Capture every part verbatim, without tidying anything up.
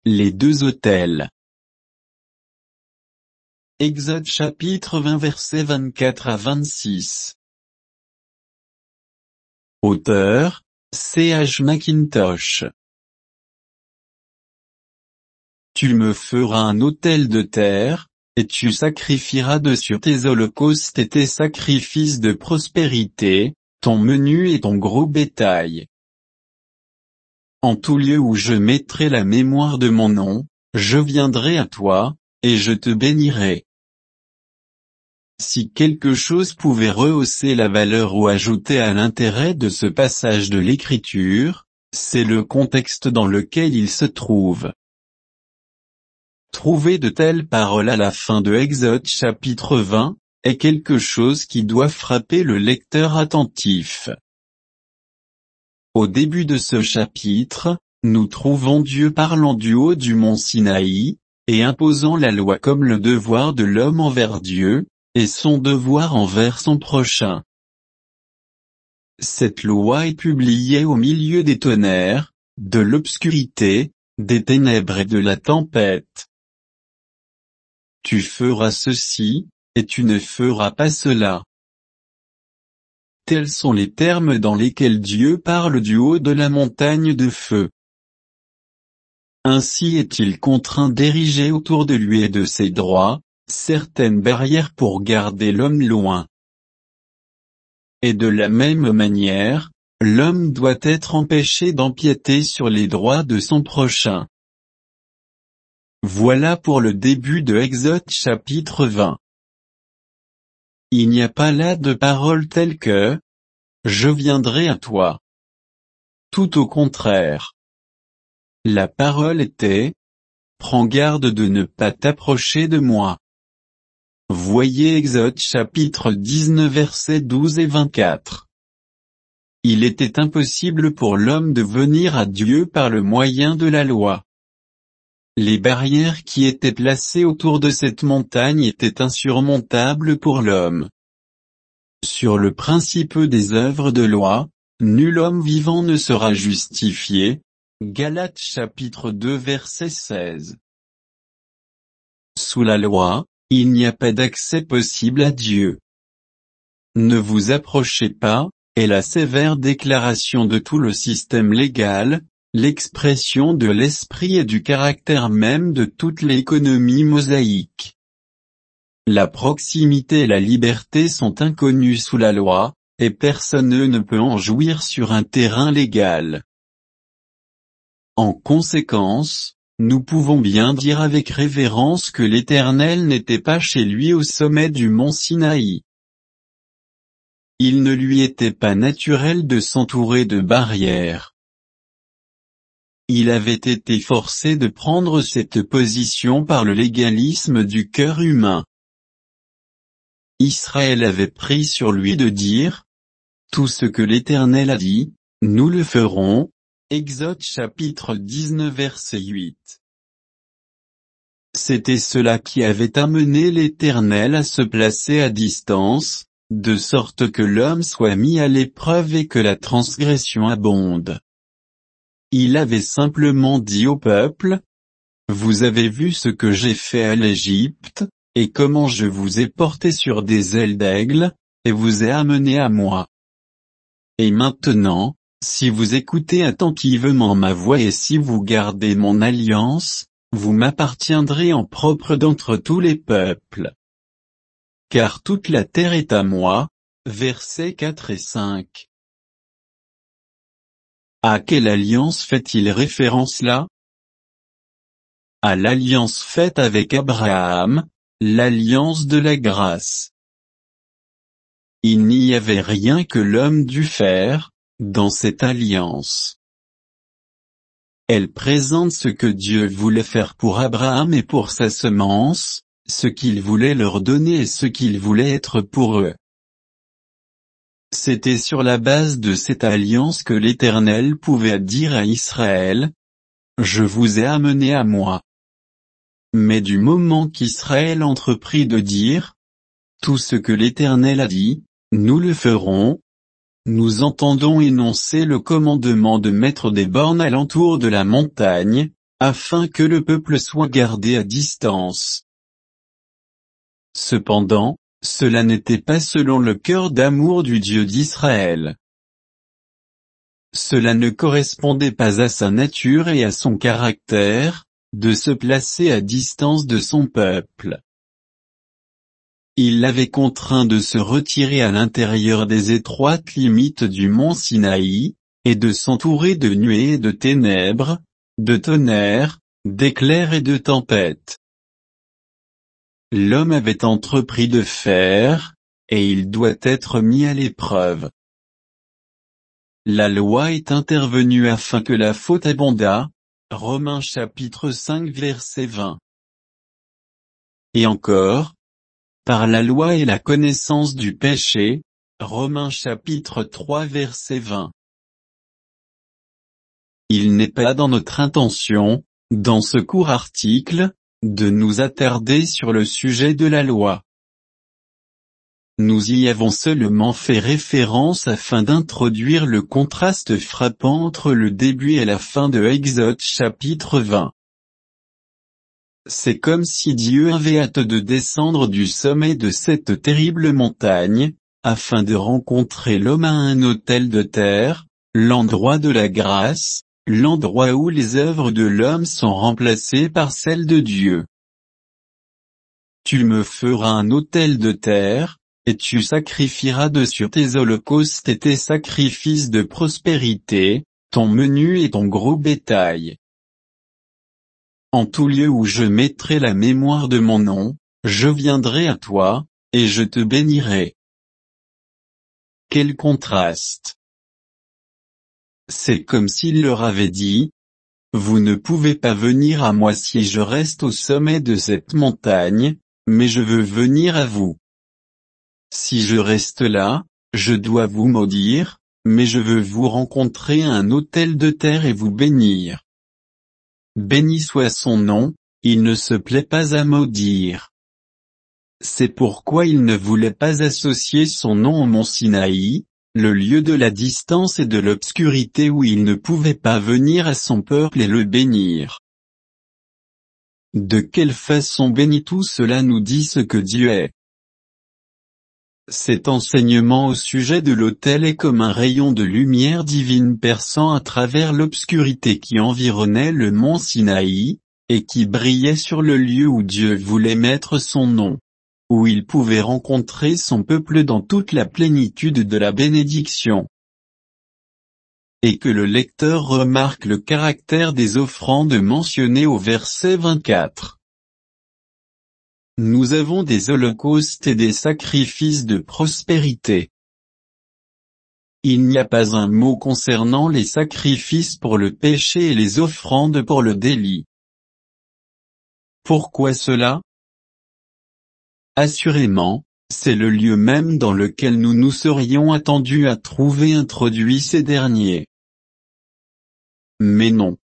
les deux autels. Exode chapitre vingt versets vingt-quatre à vingt-six. Auteur, C H Mackintosh. Tu me feras un autel de terre, et tu sacrifieras dessus tes holocaustes et tes sacrifices de prospérité, ton menu et ton gros bétail. En tout lieu où je mettrai la mémoire de mon nom, je viendrai à toi, et je te bénirai. Si quelque chose pouvait rehausser la valeur ou ajouter à l'intérêt de ce passage de l'Écriture, c'est le contexte dans lequel il se trouve. Trouver de telles paroles à la fin de Exode chapitre vingt, est quelque chose qui doit frapper le lecteur attentif. Au début de ce chapitre, nous trouvons Dieu parlant du haut du mont Sinaï, et imposant la loi comme le devoir de l'homme envers Dieu, et son devoir envers son prochain. Cette loi est publiée au milieu des tonnerres, de l'obscurité, des ténèbres et de la tempête. Tu feras ceci, et tu ne feras pas cela. Tels sont les termes dans lesquels Dieu parle du haut de la montagne de feu. Ainsi est-il contraint d'ériger autour de lui et de ses droits, certaines barrières pour garder l'homme loin. Et de la même manière, l'homme doit être empêché d'empiéter sur les droits de son prochain. Voilà pour le début de Exode chapitre vingt. Il n'y a pas là de paroles telles que « Je viendrai à toi ». Tout au contraire. La parole était « Prends garde de ne pas t'approcher de moi ». Voyez Exode chapitre dix-neuf versets douze et vingt-quatre. Il était impossible pour l'homme de venir à Dieu par le moyen de la loi. Les barrières qui étaient placées autour de cette montagne étaient insurmontables pour l'homme. Sur le principe des œuvres de loi, nul homme vivant ne sera justifié. Galates chapitre deux verset seize. Sous la loi, il n'y a pas d'accès possible à Dieu. Ne vous approchez pas, est la sévère déclaration de tout le système légal, l'expression de l'esprit et du caractère même de toute l'économie mosaïque. La proximité et la liberté sont inconnues sous la loi, et personne ne peut en jouir sur un terrain légal. En conséquence, nous pouvons bien dire avec révérence que l'Éternel n'était pas chez lui au sommet du mont Sinaï. Il ne lui était pas naturel de s'entourer de barrières. Il avait été forcé de prendre cette position par le légalisme du cœur humain. Israël avait pris sur lui de dire « Tout ce que l'Éternel a dit, nous le ferons ». Exode chapitre dix-neuf verset huit. C'était cela qui avait amené l'Éternel à se placer à distance, de sorte que l'homme soit mis à l'épreuve et que la transgression abonde. Il avait simplement dit au peuple, « Vous avez vu ce que j'ai fait à l'Égypte, et comment je vous ai porté sur des ailes d'aigle, et vous ai amené à moi. Et maintenant, si vous écoutez attentivement ma voix et si vous gardez mon alliance, vous m'appartiendrez en propre d'entre tous les peuples. Car toute la terre est à moi. » Versets quatre et cinq. À quelle alliance fait-il référence là? À l'alliance faite avec Abraham, l'alliance de la grâce. Il n'y avait rien que l'homme dût faire, dans cette alliance. Elle présente ce que Dieu voulait faire pour Abraham et pour sa semence, ce qu'il voulait leur donner et ce qu'il voulait être pour eux. C'était sur la base de cette alliance que l'Éternel pouvait dire à Israël, « Je vous ai amené à moi. » Mais du moment qu'Israël entreprit de dire, « Tout ce que l'Éternel a dit, nous le ferons », nous entendons énoncer le commandement de mettre des bornes alentour de la montagne, afin que le peuple soit gardé à distance. Cependant, cela n'était pas selon le cœur d'amour du Dieu d'Israël. Cela ne correspondait pas à sa nature et à son caractère, de se placer à distance de son peuple. Il l'avait contraint de se retirer à l'intérieur des étroites limites du mont Sinaï, et de s'entourer de nuées et de ténèbres, de tonnerres, d'éclairs et de tempêtes. L'homme avait entrepris de faire, et il doit être mis à l'épreuve. La loi est intervenue afin que la faute abondât, Romains chapitre cinq verset vingt. Et encore, par la loi et la connaissance du péché, Romains chapitre trois verset vingt. Il n'est pas dans notre intention, dans ce court article, de nous attarder sur le sujet de la loi. Nous y avons seulement fait référence afin d'introduire le contraste frappant entre le début et la fin de Exode chapitre vingt. C'est comme si Dieu avait hâte de descendre du sommet de cette terrible montagne, afin de rencontrer l'homme à un autel de terre, l'endroit de la grâce, l'endroit où les œuvres de l'homme sont remplacées par celles de Dieu. Tu me feras un autel de terre, et tu sacrifieras dessus tes holocaustes et tes sacrifices de prospérité, ton menu et ton gros bétail. En tout lieu où je mettrai la mémoire de mon nom, je viendrai à toi, et je te bénirai. Quel contraste! C'est comme s'il leur avait dit, « Vous ne pouvez pas venir à moi si je reste au sommet de cette montagne, mais je veux venir à vous. Si je reste là, je dois vous maudire, mais je veux vous rencontrer à un autel de terre et vous bénir. Béni soit son nom, il ne se plaît pas à maudire. » C'est pourquoi il ne voulait pas associer son nom au mont Sinaï, le lieu de la distance et de l'obscurité où il ne pouvait pas venir à son peuple et le bénir. De quelle façon bénit tout cela nous dit ce que Dieu est. Cet enseignement au sujet de l'autel est comme un rayon de lumière divine perçant à travers l'obscurité qui environnait le mont Sinaï, et qui brillait sur le lieu où Dieu voulait mettre son nom, où il pouvait rencontrer son peuple dans toute la plénitude de la bénédiction. Et que le lecteur remarque le caractère des offrandes mentionnées au verset vingt-quatre. Nous avons des holocaustes et des sacrifices de prospérité. Il n'y a pas un mot concernant les sacrifices pour le péché et les offrandes pour le délit. Pourquoi cela? Assurément, c'est le lieu même dans lequel nous nous serions attendus à trouver introduits ces derniers. Mais non.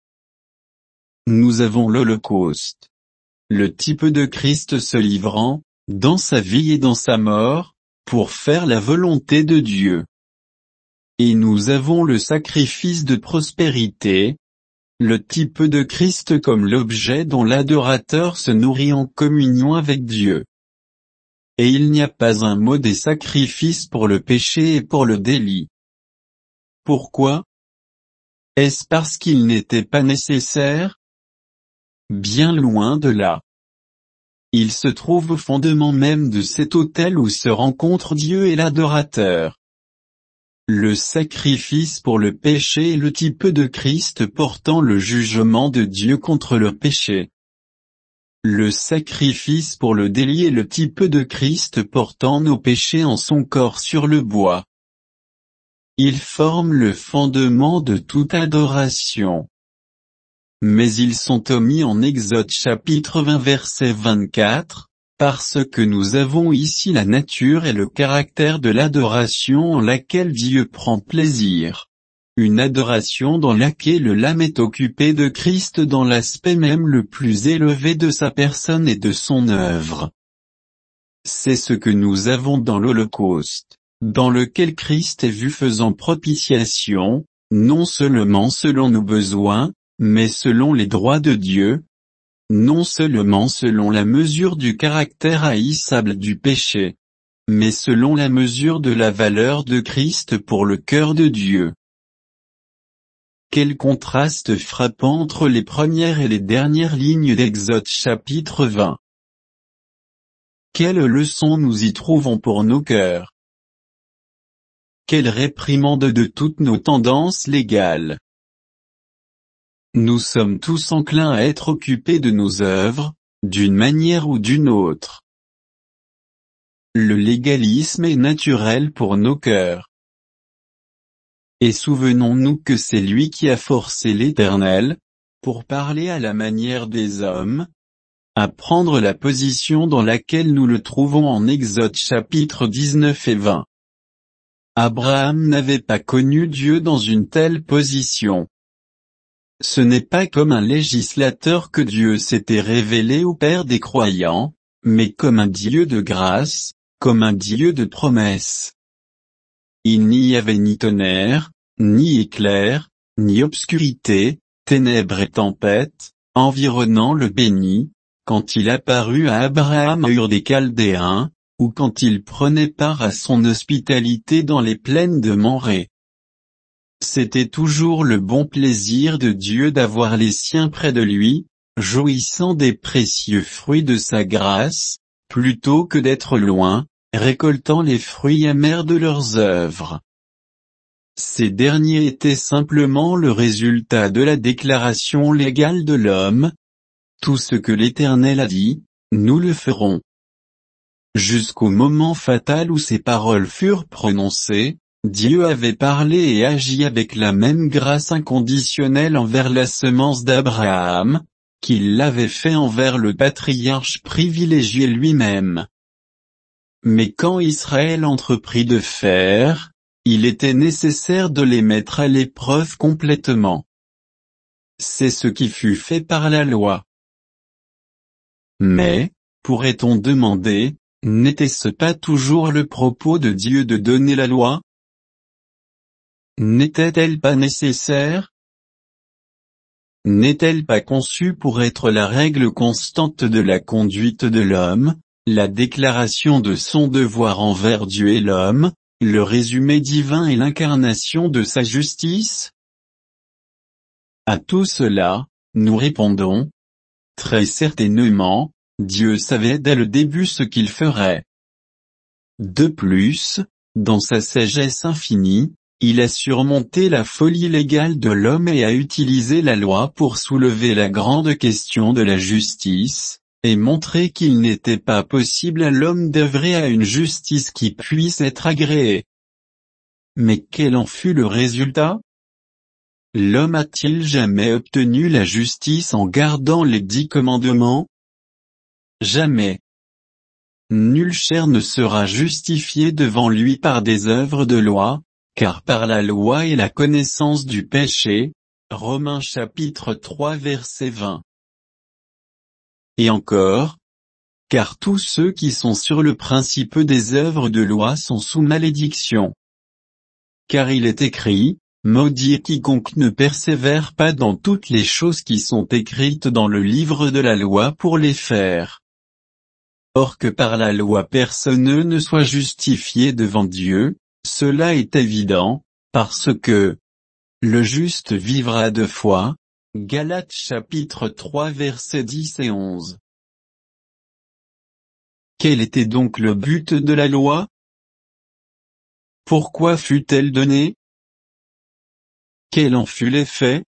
Nous avons l'Holocauste. Le type de Christ se livrant, dans sa vie et dans sa mort, pour faire la volonté de Dieu. Et nous avons le sacrifice de prospérité, le type de Christ comme l'objet dont l'adorateur se nourrit en communion avec Dieu. Et il n'y a pas un mot des sacrifices pour le péché et pour le délit. Pourquoi? Est-ce parce qu'il n'était pas nécessaire? Bien loin de là. Il se trouve au fondement même de cet autel où se rencontrent Dieu et l'adorateur. Le sacrifice pour le péché est le type de Christ portant le jugement de Dieu contre le péché. Le sacrifice pour le délit est le type de Christ portant nos péchés en son corps sur le bois. Ils forment le fondement de toute adoration. Mais ils sont omis en Exode chapitre vingt verset vingt-quatre, parce que nous avons ici la nature et le caractère de l'adoration en laquelle Dieu prend plaisir. Une adoration dans laquelle l'âme est occupée de Christ dans l'aspect même le plus élevé de sa personne et de son œuvre. C'est ce que nous avons dans l'Holocauste, dans lequel Christ est vu faisant propitiation, non seulement selon nos besoins, mais selon les droits de Dieu, non seulement selon la mesure du caractère haïssable du péché, mais selon la mesure de la valeur de Christ pour le cœur de Dieu. Quel contraste frappant entre les premières et les dernières lignes d'Exode chapitre vingt. Quelle leçon nous y trouvons pour nos cœurs. Quelle réprimande de toutes nos tendances légales. Nous sommes tous enclins à être occupés de nos œuvres, d'une manière ou d'une autre. Le légalisme est naturel pour nos cœurs. Et souvenons-nous que c'est lui qui a forcé l'Éternel, pour parler à la manière des hommes, à prendre la position dans laquelle nous le trouvons en Exode chapitre dix-neuf et vingt. Abraham n'avait pas connu Dieu dans une telle position. Ce n'est pas comme un législateur que Dieu s'était révélé au Père des croyants, mais comme un Dieu de grâce, comme un Dieu de promesses. Il n'y avait ni tonnerre, ni éclair, ni obscurité, ténèbres et tempêtes, environnant le béni, quand il apparut à Abraham à Ur des Chaldéens, ou quand il prenait part à son hospitalité dans les plaines de Mamré. C'était toujours le bon plaisir de Dieu d'avoir les siens près de lui, jouissant des précieux fruits de sa grâce, plutôt que d'être loin, récoltant les fruits amers de leurs œuvres. Ces derniers étaient simplement le résultat de la déclaration légale de l'homme. Tout ce que l'Éternel a dit, nous le ferons. Jusqu'au moment fatal où ces paroles furent prononcées, Dieu avait parlé et agi avec la même grâce inconditionnelle envers la semence d'Abraham, qu'il l'avait fait envers le patriarche privilégié lui-même. Mais quand Israël entreprit de faire, il était nécessaire de les mettre à l'épreuve complètement. C'est ce qui fut fait par la loi. Mais, pourrait-on demander, n'était-ce pas toujours le propos de Dieu de donner la loi? N'était-elle pas nécessaire? N'est-elle pas conçue pour être la règle constante de la conduite de l'homme, la déclaration de son devoir envers Dieu et l'homme, le résumé divin et l'incarnation de sa justice? À tout cela, nous répondons, très certainement, Dieu savait dès le début ce qu'il ferait. De plus, dans sa sagesse infinie, il a surmonté la folie légale de l'homme et a utilisé la loi pour soulever la grande question de la justice, et montrer qu'il n'était pas possible à l'homme d'œuvrer à une justice qui puisse être agréée. Mais quel en fut le résultat? L'homme a-t-il jamais obtenu la justice en gardant les dix commandements? Jamais. Nulle chair ne sera justifiée devant lui par des œuvres de loi, car par la loi est la connaissance du péché. Romains chapitre trois verset vingt. Et encore, car tous ceux qui sont sur le principe des œuvres de loi sont sous malédiction. Car il est écrit, maudit quiconque ne persévère pas dans toutes les choses qui sont écrites dans le livre de la loi pour les faire. Or que par la loi personne ne soit justifié devant Dieu, cela est évident, parce que le juste vivra de foi. Galates chapitre trois versets dix et onze. Quel était donc le but de la loi? Pourquoi fut-elle donnée? Quel en fut l'effet?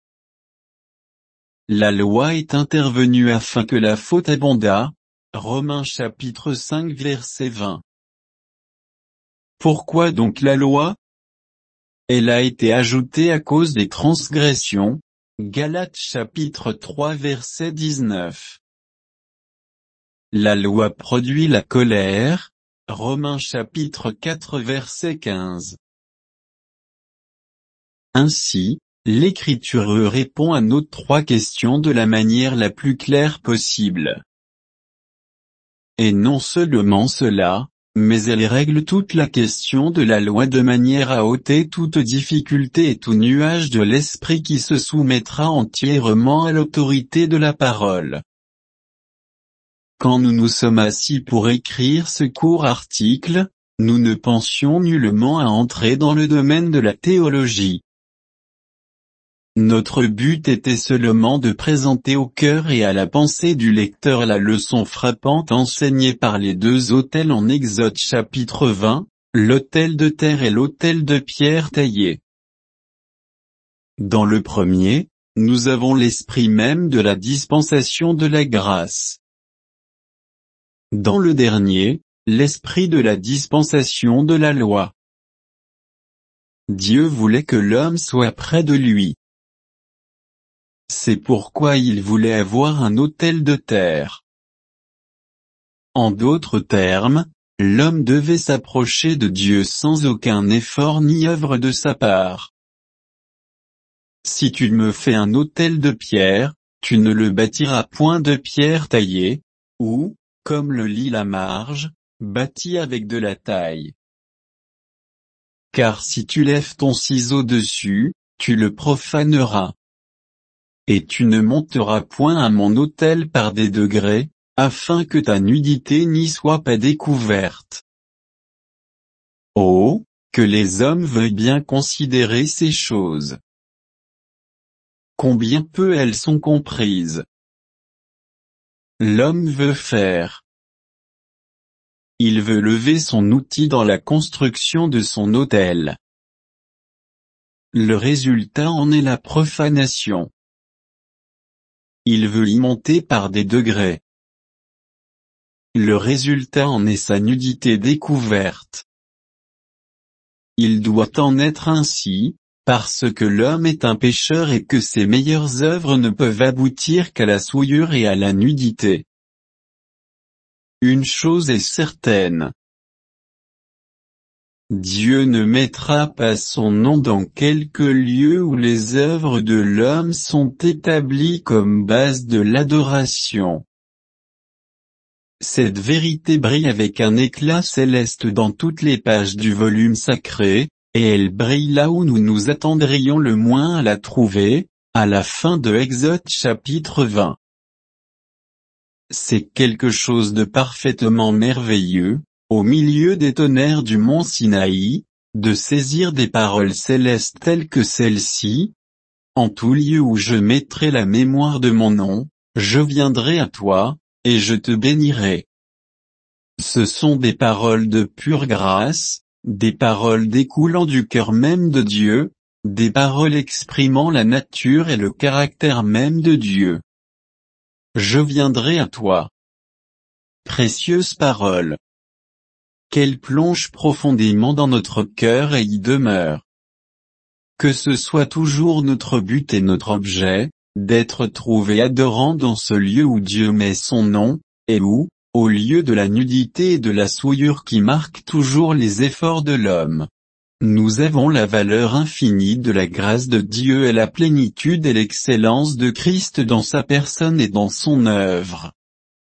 La loi est intervenue afin que la faute abondât. Romains chapitre cinq verset vingt. Pourquoi donc la loi? Elle a été ajoutée à cause des transgressions. Galates chapitre trois verset dix-neuf. La loi produit la colère. Romains chapitre quatre verset quinze. Ainsi, l'Écriture répond à nos trois questions de la manière la plus claire possible. Et non seulement cela, mais elle règle toute la question de la loi de manière à ôter toute difficulté et tout nuage de l'esprit qui se soumettra entièrement à l'autorité de la parole. Quand nous nous sommes assis pour écrire ce court article, nous ne pensions nullement à entrer dans le domaine de la théologie. Notre but était seulement de présenter au cœur et à la pensée du lecteur la leçon frappante enseignée par les deux autels en Exode chapitre vingt, l'autel de terre et l'autel de pierre taillée. Dans le premier, nous avons l'esprit même de la dispensation de la grâce. Dans le dernier, l'esprit de la dispensation de la loi. Dieu voulait que l'homme soit près de lui. C'est pourquoi il voulait avoir un autel de terre. En d'autres termes, l'homme devait s'approcher de Dieu sans aucun effort ni œuvre de sa part. Si tu me fais un autel de pierre, tu ne le bâtiras point de pierre taillée, ou, comme le lit la marge, bâti avec de la taille. Car si tu lèves ton ciseau dessus, tu le profaneras. Et tu ne monteras point à mon autel par des degrés, afin que ta nudité n'y soit pas découverte. Oh, que les hommes veuillent bien considérer ces choses. Combien peu elles sont comprises. L'homme veut faire. Il veut lever son outil dans la construction de son autel. Le résultat en est la profanation. Il veut y monter par des degrés. Le résultat en est sa nudité découverte. Il doit en être ainsi, parce que l'homme est un pécheur et que ses meilleures œuvres ne peuvent aboutir qu'à la souillure et à la nudité. Une chose est certaine. Dieu ne mettra pas son nom dans quelque lieu où les œuvres de l'homme sont établies comme base de l'adoration. Cette vérité brille avec un éclat céleste dans toutes les pages du volume sacré, et elle brille là où nous nous attendrions le moins à la trouver, à la fin de Exode chapitre vingt. C'est quelque chose de parfaitement merveilleux, au milieu des tonnerres du mont Sinaï, de saisir des paroles célestes telles que celle-ci. En tout lieu où je mettrai la mémoire de mon nom, je viendrai à toi, et je te bénirai. Ce sont des paroles de pure grâce, des paroles découlant du cœur même de Dieu, des paroles exprimant la nature et le caractère même de Dieu. Je viendrai à toi. Précieuse parole. Qu'elle plonge profondément dans notre cœur et y demeure. Que ce soit toujours notre but et notre objet, d'être trouvé adorant dans ce lieu où Dieu met son nom, et où, au lieu de la nudité et de la souillure qui marquent toujours les efforts de l'homme, nous avons la valeur infinie de la grâce de Dieu et la plénitude et l'excellence de Christ dans sa personne et dans son œuvre.